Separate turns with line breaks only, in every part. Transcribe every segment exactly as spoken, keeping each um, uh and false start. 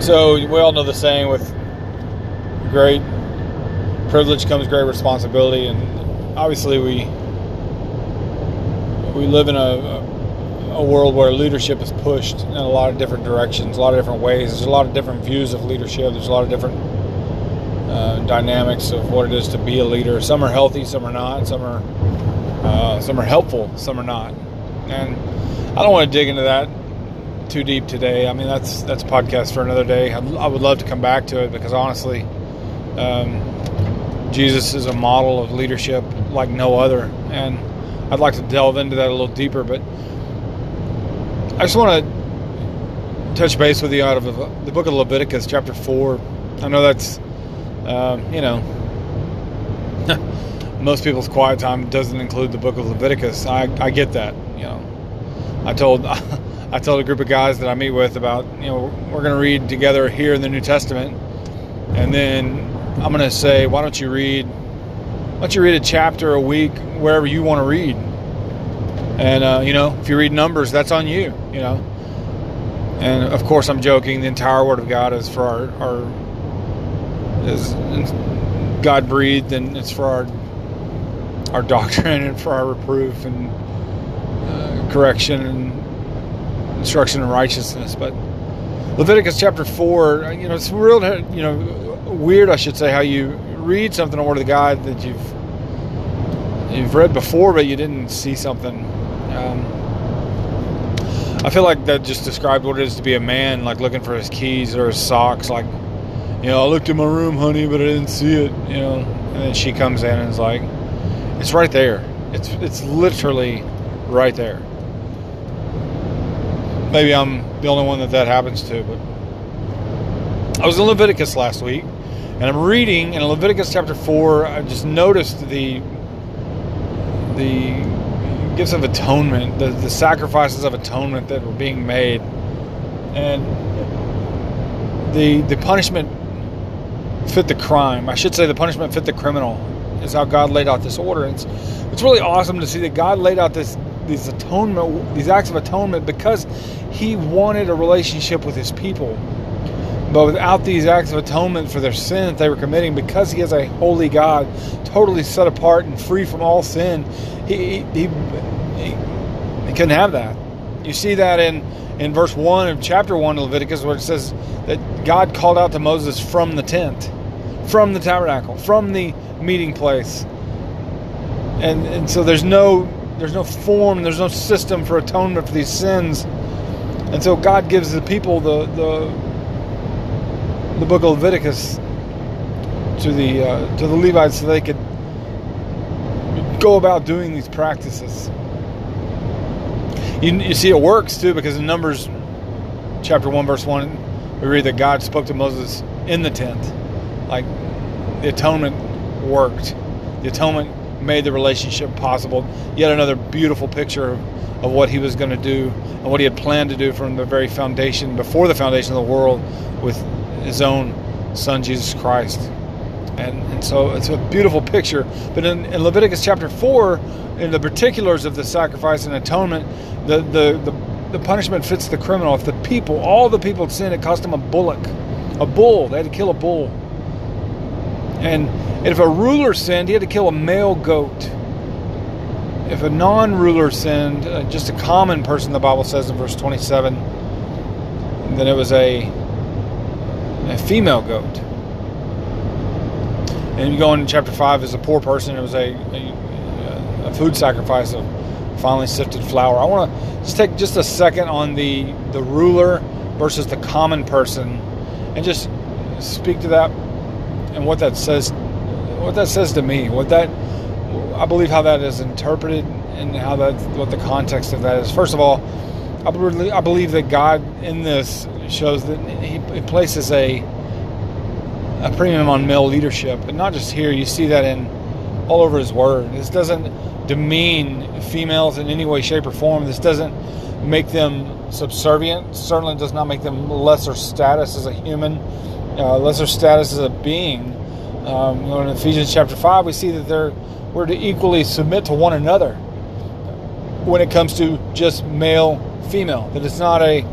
So we all know the saying, with great privilege comes great responsibility, and obviously we we live in a, a world where leadership is pushed in a lot of different directions, a lot of different ways. There's a lot of different views of leadership. There's a lot of different uh, dynamics of what it is to be a leader. Some are healthy, some are not. Some are uh, some are helpful, some are not. And I don't want to dig into that too deep today. I mean, that's that's a podcast for another day. I'd, I would love to come back to it, because honestly, um, Jesus is a model of leadership like no other, and I'd like to delve into that a little deeper. But I just want to touch base with you out of the book of Leviticus, chapter four. I know that's, um, you know, most people's quiet time doesn't include the book of Leviticus. I, I get that, you know. I told I told a group of guys that I meet with about, you know, we're going to read together here in the New Testament, and then I'm going to say, why don't you read, why don't you read a chapter a week wherever you want to read? And, uh, you know, if you read Numbers, that's on you, you know. And, of course, I'm joking. The entire Word of God is for our, our is God-breathed, and it's for our our doctrine and for our reproof and uh, correction and instruction in righteousness. But Leviticus chapter four, you know, it's real, you know, weird, I should say, how you read something in the Word of God that you've you've read before, but you didn't see something. Um, I feel like that just described what it is to be a man, like looking for his keys or his socks. Like, you know, I looked in my room, honey, but I didn't see it. You know, and then she comes in and is like, it's right there. It's it's literally right there. Maybe I'm the only one that that happens to, but I was in Leviticus last week, and I'm reading in Leviticus chapter four. I just noticed the the gifts of atonement, the, the sacrifices of atonement that were being made, and the the punishment fit the crime. I should say the punishment fit the criminal, is how God laid out this order. And it's it's really awesome to see that God laid out this these atonement, these acts of atonement, because He wanted a relationship with His people. But without these acts of atonement for their sin that they were committing, because He is a holy God, totally set apart and free from all sin, He He, he, he couldn't have that. You see that in, in verse one of chapter one of Leviticus, where it says that God called out to Moses from the tent, from the tabernacle, from the meeting place. And and so there's no there's no form, there's no system for atonement for these sins. And so God gives the people the the the book of Leviticus to the uh, to the Levites, so they could go about doing these practices. You, you see it works too, because in Numbers chapter one verse one, we read that God spoke to Moses in the tent. Like, the atonement worked. The atonement made the relationship possible. Yet another beautiful picture of, of what He was going to do and what He had planned to do from the very foundation, before the foundation of the world, with His own Son, Jesus Christ. And, and so it's a beautiful picture. But in, in Leviticus chapter four, in the particulars of the sacrifice and atonement, the, the, the, the punishment fits the criminal. If the people, all the people had sinned, it cost them a bullock, a bull. They had to kill a bull. And if a ruler sinned, he had to kill a male goat. If a non-ruler sinned, uh, just a common person, the Bible says in verse twenty-seven, then it was a, a female goat. And you go into chapter five, as a poor person, it was a, a, a food sacrifice of finely sifted flour. I want to just take just a second on the, the ruler versus the common person, and just speak to that and what that says, what that says to me, what that, I believe how that is interpreted, and how that, what the context of that is. First of all, I believe, I believe that God in this shows that He, he places a a premium on male leadership, and not just here. You see that in all over His Word. This doesn't demean females in any way, shape, or form. This doesn't make them subservient. Certainly does not make them lesser status as a human, uh, lesser status as a being. Um, you know, in Ephesians chapter five, we see that they're we're to equally submit to one another when it comes to just male, female. That it's not a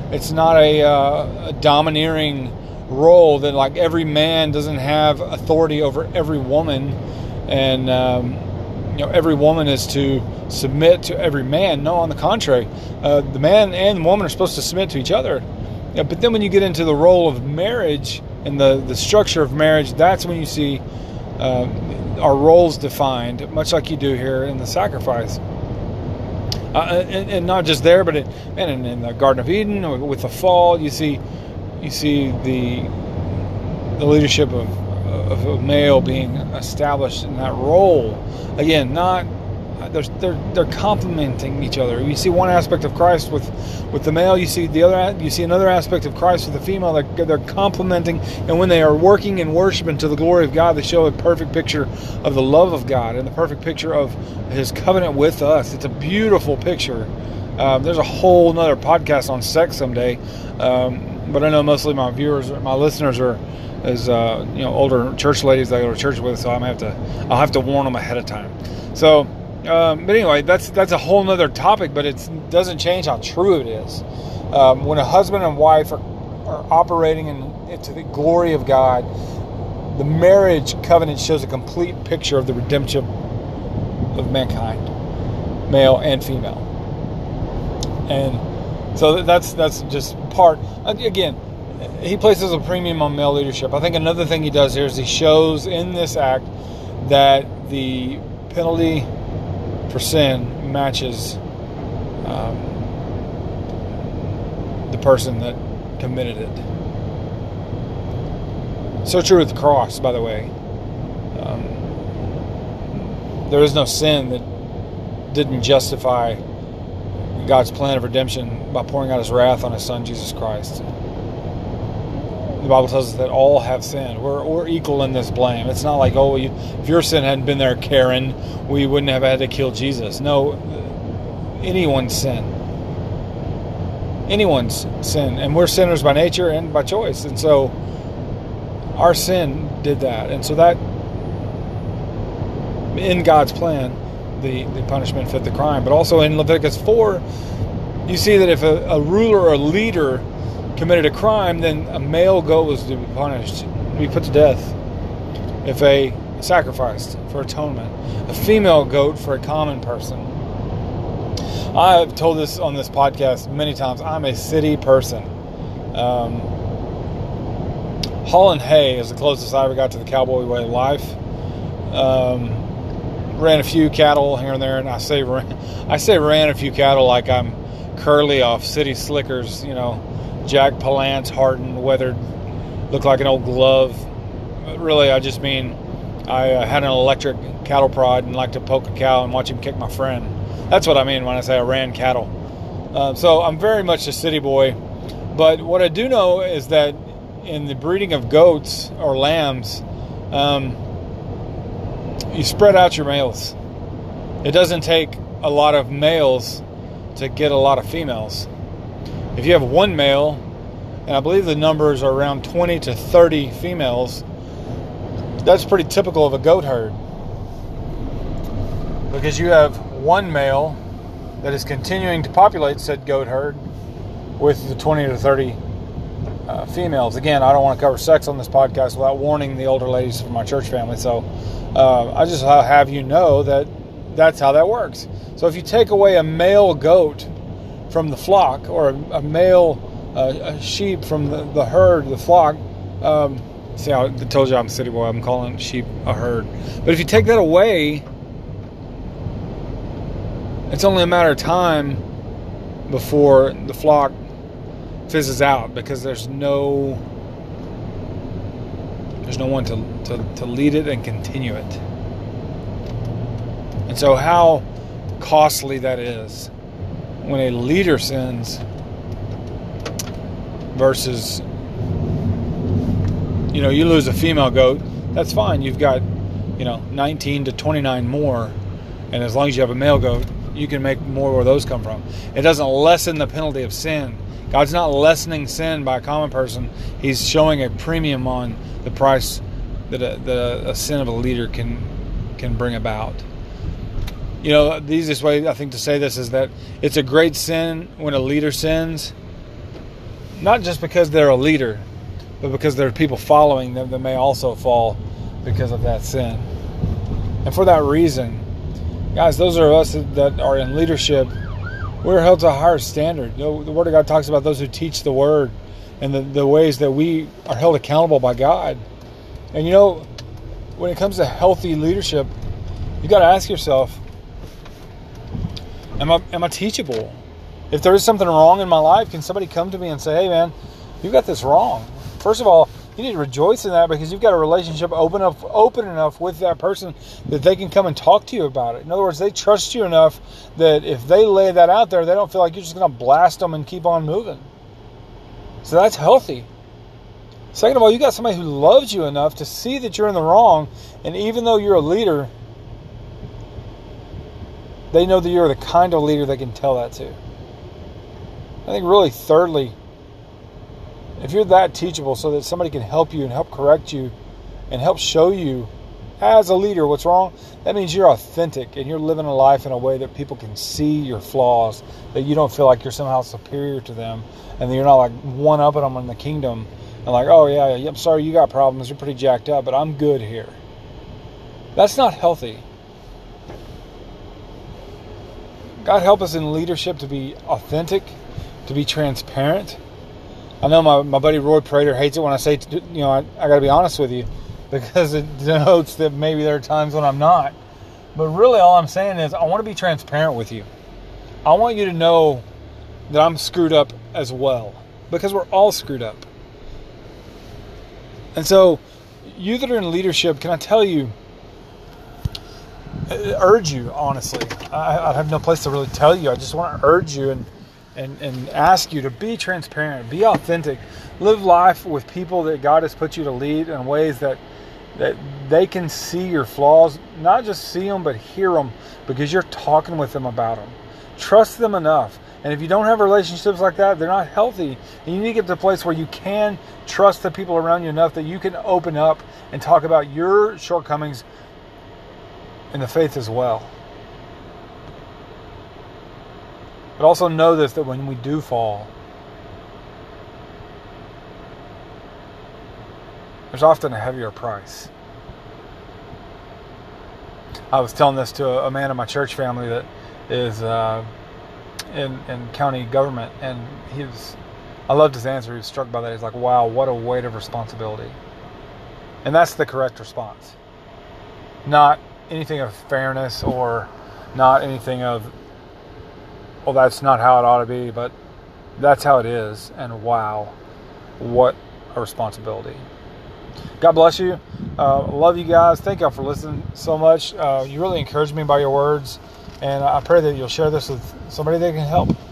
it's not a, uh, a domineering role that like every man doesn't have authority over every woman, and um, you know every woman is to submit to every man. No, on the contrary, uh, the man and the woman are supposed to submit to each other. Yeah, but then when you get into the role of marriage and the, the structure of marriage, that's when you see uh, our roles defined, much like you do here in the sacrifice. Uh, and, and not just there, but it, man, in, in the Garden of Eden, with the fall, you see you see the the leadership of, of a male being established in that role. Again, not they're they're they're complementing each other. You see one aspect of Christ with with the male. You see the other. You see another aspect of Christ with the female. They're, they're complementing, and when they are working and worshiping to the glory of God, they show a perfect picture of the love of God and the perfect picture of His covenant with us. It's a beautiful picture. Um, there's a whole nother podcast on sex someday, um, but I know mostly my viewers, my listeners are as uh, you know older church ladies that I go to church with, so I'm gonna have to I'll have to warn them ahead of time. So. Um, but anyway, that's that's a whole nother topic, but it doesn't change how true it is. Um, when a husband and wife are, are operating in, into the glory of God, the marriage covenant shows a complete picture of the redemption of mankind, male and female. And so that's that's just part. Again, he places a premium on male leadership. I think another thing he does here is he shows in this act that the penalty for sin matches um, the person that committed it. So true with the cross, by the way. Um, there is no sin that didn't justify God's plan of redemption by pouring out His wrath on His Son, Jesus Christ. The Bible tells us that all have sinned. We're, we're equal in this blame. It's not like, oh, you, if your sin hadn't been there, Karen, we wouldn't have had to kill Jesus. No, anyone's sin. Anyone's sin. And we're sinners by nature and by choice. And so our sin did that. And so that, in God's plan, the, the punishment fit the crime. But also in Leviticus four, you see that if a, a ruler or a leader committed a crime, then a male goat was to be punished, to be put to death. If a sacrificed for atonement, a female goat for a common person. I've told this on this podcast many times. I'm a city person. Um, hauling hay is the closest I ever got to the cowboy way of life. Um, ran a few cattle here and there, and I say ran, I say ran a few cattle like I'm Curly off City Slickers, you know. Jack Palance, hardened, weathered, looked like an old glove. Really, I just mean I uh, had an electric cattle prod and liked to poke a cow and watch him kick my friend. That's what I mean when I say I ran cattle. Uh, so I'm very much a city boy. But what I do know is that in the breeding of goats or lambs, um, you spread out your males. It doesn't take a lot of males to get a lot of females. If you have one male, and I believe the numbers are around twenty to thirty females, that's pretty typical of a goat herd. Because you have one male that is continuing to populate said goat herd with the twenty to thirty uh, females. Again, I don't want to cover sex on this podcast without warning the older ladies from my church family, so uh, I just have you know that that's how that works. So if you take away a male goat from the flock, or a, a male uh, a sheep from the, the herd, the flock. Um, see, I told you I'm a city boy. I'm calling sheep a herd. But if you take that away, it's only a matter of time before the flock fizzes out, because there's no there's no one to, to, to lead it and continue it. And so how costly that is when a leader sins versus, you know, you lose a female goat, that's fine. You've got, you know, nineteen to twenty-nine more. And as long as you have a male goat, you can make more where those come from. It doesn't lessen the penalty of sin. God's not lessening sin by a common person. He's showing a premium on the price that a, that a, a sin of a leader can can bring about. You know, the easiest way, I think, to say this is that it's a great sin when a leader sins, not just because they're a leader, but because there are people following them that may also fall because of that sin. And for that reason, guys, those are us that are in leadership. We're held to a higher standard. The Word of God talks about those who teach the Word and the, the ways that we are held accountable by God. And you know, when it comes to healthy leadership, you got to ask yourself, am I, am I teachable? If there is something wrong in my life, can somebody come to me and say, hey man, you got this wrong? First of all, you need to rejoice in that, because you've got a relationship open up, open enough with that person that they can come and talk to you about it. In other words, they trust you enough that if they lay that out there, they don't feel like you're just going to blast them and keep on moving. So that's healthy. Second of all, you got somebody who loves you enough to see that you're in the wrong, and even though you're a leader, they know that you're the kind of leader they can tell that to. I think really, thirdly, if you're that teachable so that somebody can help you and help correct you and help show you as a leader what's wrong, that means you're authentic and you're living a life in a way that people can see your flaws, that you don't feel like you're somehow superior to them, and that you're not like one-upping them in the kingdom and like, oh yeah, I'm sorry you got problems, you're pretty jacked up, but I'm good here. That's not healthy. God help us in leadership to be authentic, to be transparent. I know my, my buddy Roy Prater hates it when I say, you know, I, I got to be honest with you, because it denotes that maybe there are times when I'm not. But really all I'm saying is I want to be transparent with you. I want you to know that I'm screwed up as well, because we're all screwed up. And so you that are in leadership, can I tell you, urge you, honestly. I, I have no place to really tell you. I just want to urge you and And, and ask you to be transparent, be authentic, live life with people that God has put you to lead in ways that that they can see your flaws, not just see them, but hear them, because you're talking with them about them. Trust them enough. And if you don't have relationships like that, they're not healthy. And you need to get to a place where you can trust the people around you enough that you can open up and talk about your shortcomings in the faith as well. But also know this, that when we do fall, there's often a heavier price. I was telling this to a, a man in my church family that is uh, in, in county government, and he was, I loved his answer. He was struck by that. He's like, wow, what a weight of responsibility. And that's the correct response. Not anything of fairness or not anything of, well, that's not how it ought to be, but that's how it is. And wow, what a responsibility. God bless you. Uh, love you guys. Thank y'all for listening so much. Uh, you really encouraged me by your words, and I pray that you'll share this with somebody that can help.